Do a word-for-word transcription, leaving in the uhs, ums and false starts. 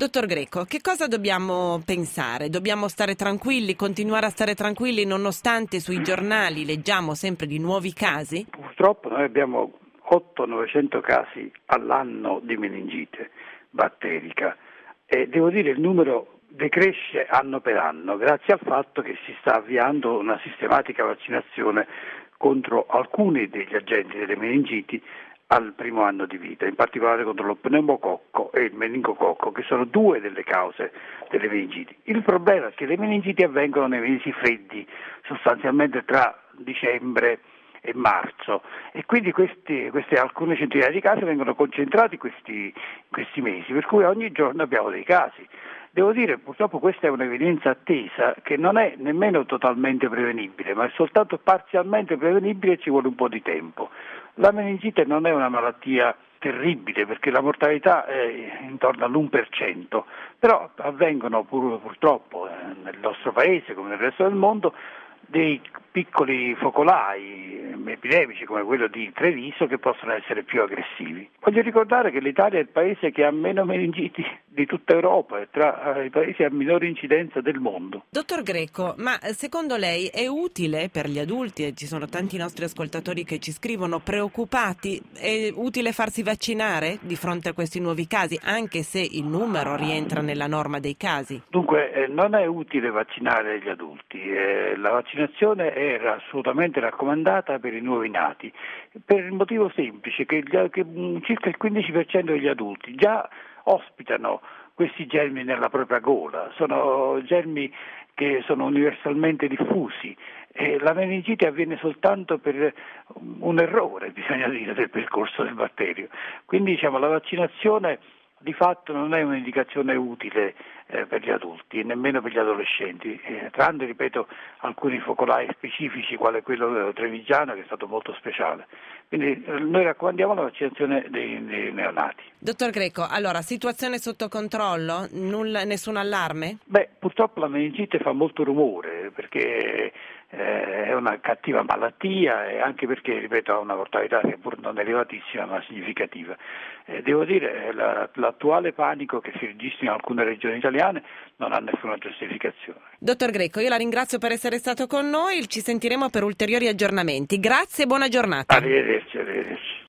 Dottor Greco, che cosa dobbiamo pensare? Dobbiamo stare tranquilli, continuare a stare tranquilli nonostante sui giornali leggiamo sempre di nuovi casi? Purtroppo noi abbiamo ottocento novecento casi all'anno di meningite batterica e devo dire il numero decresce anno per anno grazie al fatto che si sta avviando una sistematica vaccinazione contro alcuni degli agenti delle meningiti al primo anno di vita, in particolare contro lo pneumococco e il meningococco, che sono due delle cause delle meningiti. Il problema è che le meningiti avvengono nei mesi freddi, sostanzialmente tra dicembre e marzo, e quindi questi, queste alcune centinaia di casi vengono concentrati questi, questi mesi, per cui ogni giorno abbiamo dei casi. Devo dire, purtroppo questa è un'evidenza attesa che non è nemmeno totalmente prevenibile, ma è soltanto parzialmente prevenibile e ci vuole un po' di tempo. La meningite non è una malattia terribile perché la mortalità è intorno all'uno per cento, però avvengono pur, purtroppo eh, nel nostro paese come nel resto del mondo dei piccoli focolai epidemici come quello di Treviso che possono essere più aggressivi. Voglio ricordare che l'Italia è il paese che ha meno meningiti di tutta Europa, è tra i paesi a minore incidenza del mondo. Dottor Greco, ma secondo lei è utile per gli adulti, e ci sono tanti nostri ascoltatori che ci scrivono preoccupati, è utile farsi vaccinare di fronte a questi nuovi casi, anche se il numero rientra nella norma dei casi? Dunque eh, non è utile vaccinare gli adulti, eh, la vaccinazione era assolutamente raccomandata per i nuovi nati, per il motivo semplice che, che circa il quindici per cento degli adulti già ospitano questi germi nella propria gola, sono germi che sono universalmente diffusi e la meningite avviene soltanto per un errore, bisogna dire, del percorso del batterio. Quindi diciamo la vaccinazione di fatto non è un'indicazione utile eh, per gli adulti e nemmeno per gli adolescenti, eh, tranne, ripeto, alcuni focolai specifici, quale quello trevigiano, che è stato molto speciale. Quindi eh, noi raccomandiamo la vaccinazione dei, dei neonati. Dottor Greco, allora, situazione sotto controllo? Nulla, nessun allarme? Beh, purtroppo la meningite fa molto rumore perché eh, è una cattiva malattia e anche perché, ripeto, ha una mortalità che pur non elevatissima ma significativa. Eh, devo dire, la, l'attuale panico che si registra in alcune regioni italiane non ha nessuna giustificazione. Dottor Greco, io la ringrazio per essere stato con noi, ci sentiremo per ulteriori aggiornamenti. Grazie e buona giornata. Arrivederci, arrivederci.